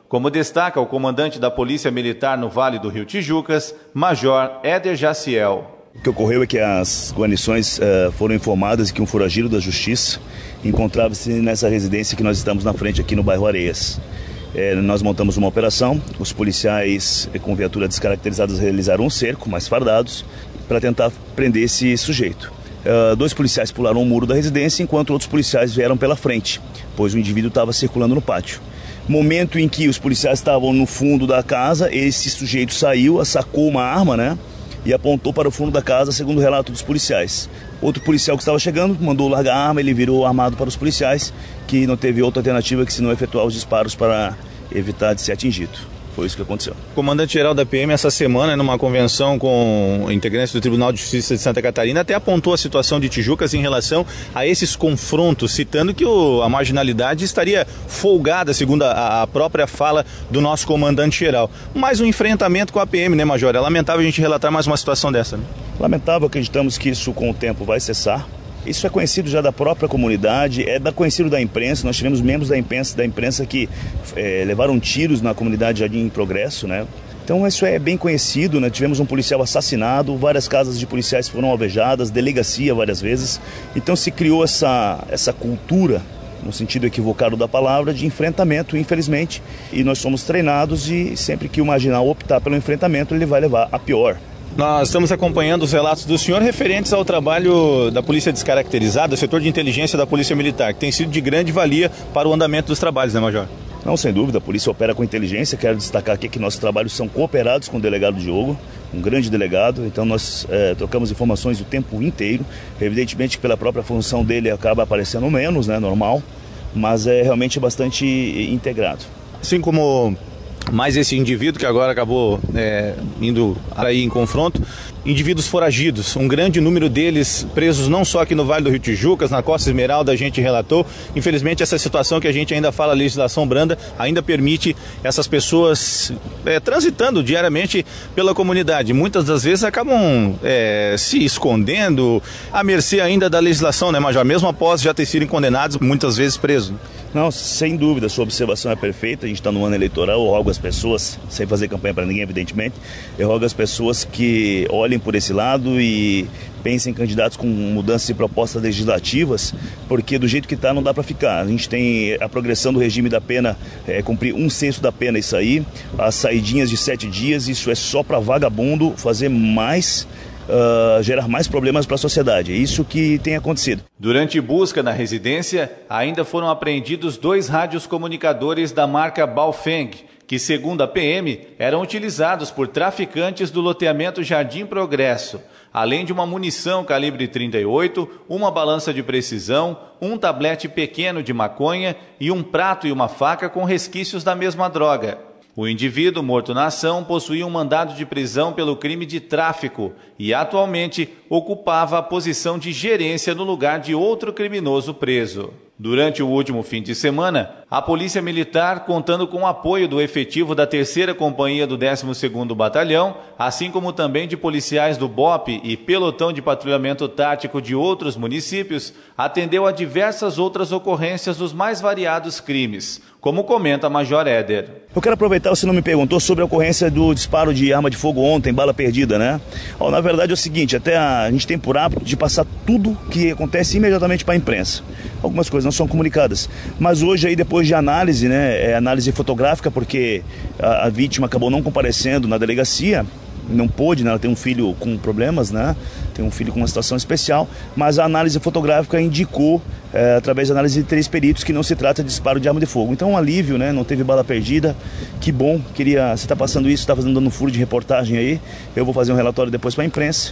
como destaca o comandante da Polícia Militar no Vale do Rio Tijucas, Major Éder Jaciel. O que ocorreu é que as guarnições foram informadas que um foragido da Justiça encontrava-se nessa residência que nós estamos na frente aqui no bairro Areias. Nós montamos uma operação, os policiais com viaturas descaracterizadas realizaram um cerco, mais fardados, para tentar prender esse sujeito. 2 policiais pularam o muro da residência, enquanto outros policiais vieram pela frente, pois o indivíduo estava circulando no pátio. Momento em que os policiais estavam no fundo da casa, esse sujeito saiu, sacou uma arma, né? E apontou para o fundo da casa, segundo o relato dos policiais. Outro policial que estava chegando mandou largar a arma, ele virou armado para os policiais, que não teve outra alternativa que senão efetuar os disparos para evitar de ser atingido. Foi isso que aconteceu. O comandante-geral da PM essa semana, numa convenção com integrantes do Tribunal de Justiça de Santa Catarina, até apontou a situação de Tijucas em relação a esses confrontos, citando que a marginalidade estaria folgada, segundo a própria fala do nosso comandante-geral. Mais um enfrentamento com a PM, né, Major? É lamentável a gente relatar mais uma situação dessa, né? Lamentável, acreditamos que isso com o tempo vai cessar. Isso é conhecido já da própria comunidade, conhecido da imprensa. Nós tivemos membros da imprensa que levaram tiros na comunidade Jardim Progresso, né? Então isso é bem conhecido, né? Tivemos um policial assassinado, várias casas de policiais foram alvejadas, delegacia várias vezes. Então se criou essa cultura, no sentido equivocado da palavra, de enfrentamento, infelizmente. E nós somos treinados e sempre que o marginal optar pelo enfrentamento, ele vai levar a pior. Nós estamos acompanhando os relatos do senhor referentes ao trabalho da Polícia Descaracterizada, setor de inteligência da Polícia Militar, que tem sido de grande valia para o andamento dos trabalhos, né, Major? Não, sem dúvida, a polícia opera com inteligência. Quero destacar aqui que nossos trabalhos são cooperados com o delegado Diogo, um grande delegado, então nós trocamos informações o tempo inteiro. Evidentemente que pela própria função dele acaba aparecendo menos, né, normal, mas é realmente bastante integrado. Assim como mais esse indivíduo que agora acabou indo aí em confronto, indivíduos foragidos, um grande número deles presos não só aqui no Vale do Rio Tijucas, na Costa Esmeralda a gente relatou. Infelizmente essa situação que a gente ainda fala, a legislação branda, ainda permite essas pessoas transitando diariamente pela comunidade. Muitas das vezes acabam se escondendo à mercê ainda da legislação, né, Major? Mesmo após já ter sido condenados, muitas vezes presos. Não, sem dúvida, sua observação é perfeita. A gente está no ano eleitoral, eu rogo as pessoas, sem fazer campanha para ninguém, evidentemente, eu rogo as pessoas que olhem por esse lado e pensem em candidatos com mudanças e propostas legislativas, porque do jeito que está não dá para ficar. A gente tem a progressão do regime da pena, cumprir 1/6 da pena isso aí, as saidinhas de 7 dias, isso é só para vagabundo fazer mais... gerar mais problemas para a sociedade. É isso que tem acontecido. Durante busca na residência, ainda foram apreendidos 2 rádios comunicadores da marca Baofeng, que, segundo a PM, eram utilizados por traficantes do loteamento Jardim Progresso, além de uma munição calibre 38, uma balança de precisão, um tablete pequeno de maconha e um prato e uma faca com resquícios da mesma droga. O indivíduo morto na ação possuía um mandado de prisão pelo crime de tráfico e atualmente ocupava a posição de gerência no lugar de outro criminoso preso. Durante o último fim de semana, a Polícia Militar, contando com o apoio do efetivo da 3ª Companhia do 12º Batalhão, assim como também de policiais do BOP e pelotão de patrulhamento tático de outros municípios, atendeu a diversas outras ocorrências dos mais variados crimes, como comenta Major Éder. Eu quero aproveitar, você não me perguntou sobre a ocorrência do disparo de arma de fogo ontem, bala perdida, né? Na verdade é o seguinte, até a gente tem por hábito de passar tudo que acontece imediatamente para a imprensa. Algumas coisas não são comunicadas, mas hoje aí depois de análise, né, análise fotográfica, porque a vítima acabou não comparecendo na delegacia, não pôde, né, ela tem um filho com problemas, né, tem um filho com uma situação especial, mas a análise fotográfica indicou, através da análise de 3 peritos, que não se trata de disparo de arma de fogo. Então um alívio, né, não teve bala perdida, que bom, você está passando isso, está dando um furo de reportagem aí, eu vou fazer um relatório depois para a imprensa,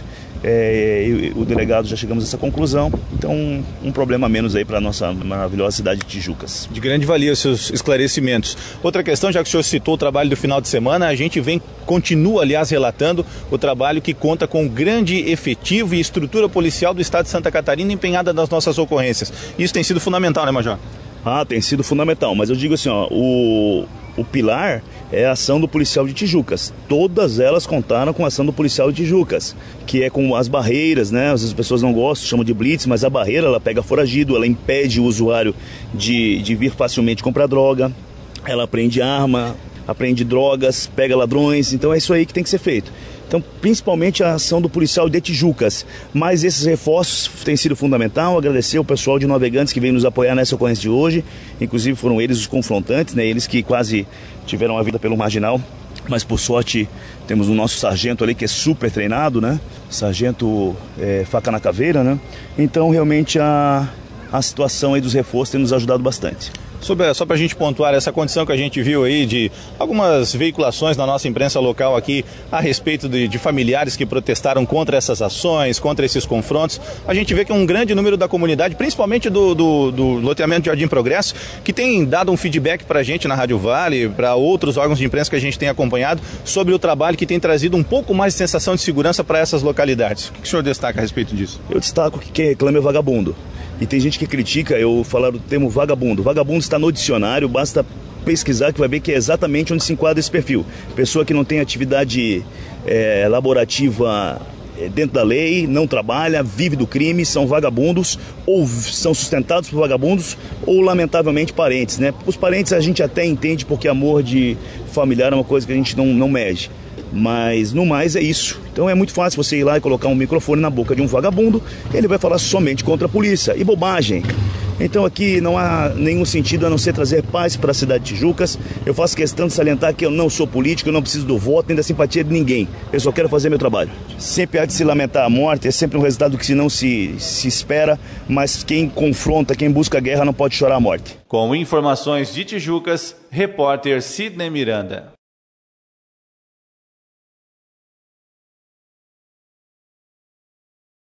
o delegado já chegamos a essa conclusão, então um problema menos aí para a nossa maravilhosa cidade de Tijucas. De grande valia os seus esclarecimentos. Outra questão, já que o senhor citou o trabalho do final de semana, a gente continua, aliás, relatando o trabalho que conta com grande efetivo e estrutura policial do estado de Santa Catarina empenhada nas nossas ocorrências. Isso tem sido fundamental, né, Major? Tem sido fundamental, mas eu digo assim, o pilar é a ação do policial de Tijucas. Todas elas contaram com a ação do policial de Tijucas, que é com as barreiras, né? As pessoas não gostam, chamam de blitz, mas a barreira ela pega foragido, ela impede o usuário de vir facilmente comprar droga. ela apreende arma, apreende drogas, pega ladrões, então é isso aí que tem que ser feito. Então, principalmente a ação do policial de Tijucas, mas esses reforços têm sido fundamental. Agradecer ao pessoal de Navegantes que veio nos apoiar nessa ocorrência de hoje, inclusive foram eles os confrontantes, né? Eles que quase tiveram a vida pelo marginal, mas por sorte temos o nosso sargento ali que é super treinado, né? Sargento faca na caveira, né? Então realmente a situação aí dos reforços tem nos ajudado bastante. Só para a gente pontuar essa condição que a gente viu aí de algumas veiculações na nossa imprensa local aqui a respeito de familiares que protestaram contra essas ações, contra esses confrontos, a gente vê que um grande número da comunidade, principalmente do loteamento Jardim Progresso, que tem dado um feedback para a gente na Rádio Vale, para outros órgãos de imprensa que a gente tem acompanhado, sobre o trabalho que tem trazido um pouco mais de sensação de segurança para essas localidades. O que o senhor destaca a respeito disso? Eu destaco que quem reclama é vagabundo. E tem gente que critica eu falar do termo vagabundo. Vagabundo está no dicionário, basta pesquisar que vai ver que é exatamente onde se enquadra esse perfil. Pessoa que não tem atividade laborativa dentro da lei, não trabalha, vive do crime, são vagabundos, ou são sustentados por vagabundos, ou lamentavelmente parentes, né? Os parentes a gente até entende porque amor de familiar é uma coisa que a gente não mede. Mas no mais é isso. Então é muito fácil você ir lá e colocar um microfone na boca de um vagabundo, ele vai falar somente contra a polícia. E bobagem. Então aqui não há nenhum sentido a não ser trazer paz para a cidade de Tijucas. Eu faço questão de salientar que eu não sou político, eu não preciso do voto nem da simpatia de ninguém. Eu só quero fazer meu trabalho. Sempre há de se lamentar a morte, é sempre um resultado que não se espera, mas quem confronta, quem busca a guerra não pode chorar a morte. Com informações de Tijucas, repórter Sidney Miranda.